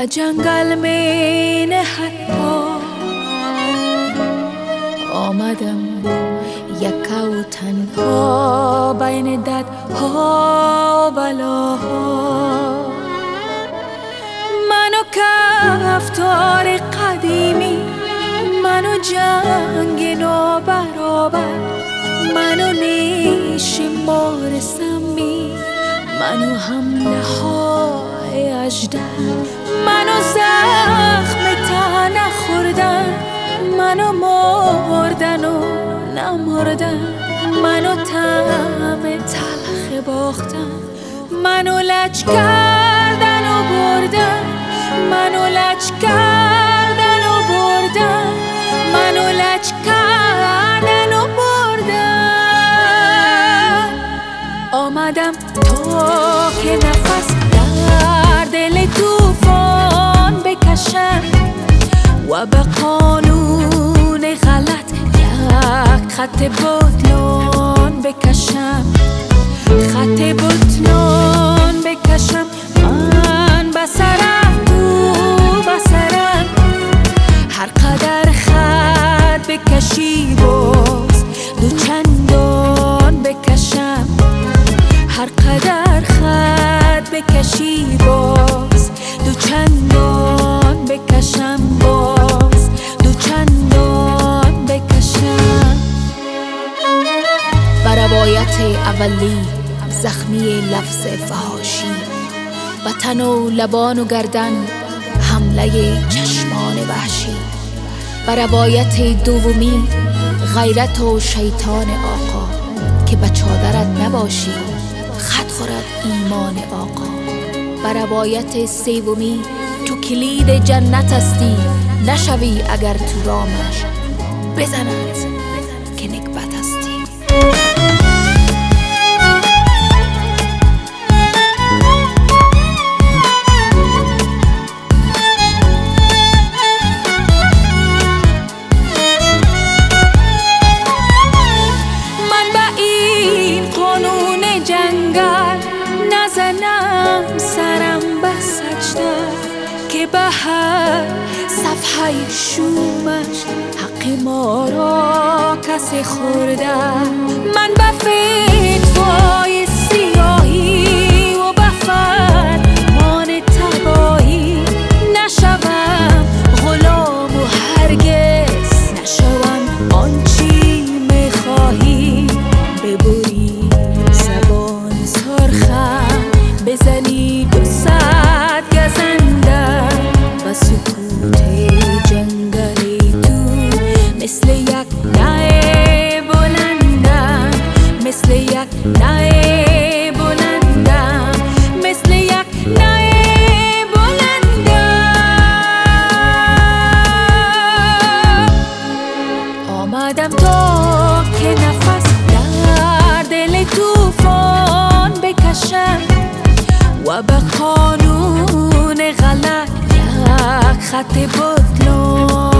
و جنگل مین حتی آمدم یکا و تنها بین ددها و بلاها. منو کفتار قدیمی، منو جنگ نو برابر، منو نیشیمبار سمی، منو حمله های اژدر، منو زخم ته نخوردن، منو مردن و نمردن، منو طعم تلخ باختن، منو لج کردن و بردن، منو لج کردن و بردن، منو لج کردن و بردن. آمدم تا که نفس در دل طوفان بکشم و به قانون غلط یک خط بطلان بکشم، خط بطلان بکشم. من بسرم تو بسرم، هر قدر خط بکشی باز دو چندان بکشم، هر قدر خط بکشی باز دو چندان بکشم، باز دو چندان بکشم. و روایت اولی زخمی لفظ فحاشی و تن و لبان و گردن حمله چشمان وحشی. و روایت دومی غیرت و شیطان آقا که به چادرت نباشی خط خورد ایمان آقا. و روایت سومی تو کلید جنت هستی، نشوی اگر تو رامش بزند که نکبت هستی. نزنم سرم به سجده که به هر صفحه شومش حق ما را کسی خورده. من به فتوای سیاهی و به فرمان تباهی نشوم غلام و هرگز نشوم آنچی میخواهی. ببری زبان سرخم بزنی دو صد گزنده و سکوت جنگلی تو مثل یک نای بلندم، مثل یک نای بلندم، مثل یک نای بلندم. آمدم تا که نفس در دل طوفان بکشم و به قانون غلط یک خط بطلان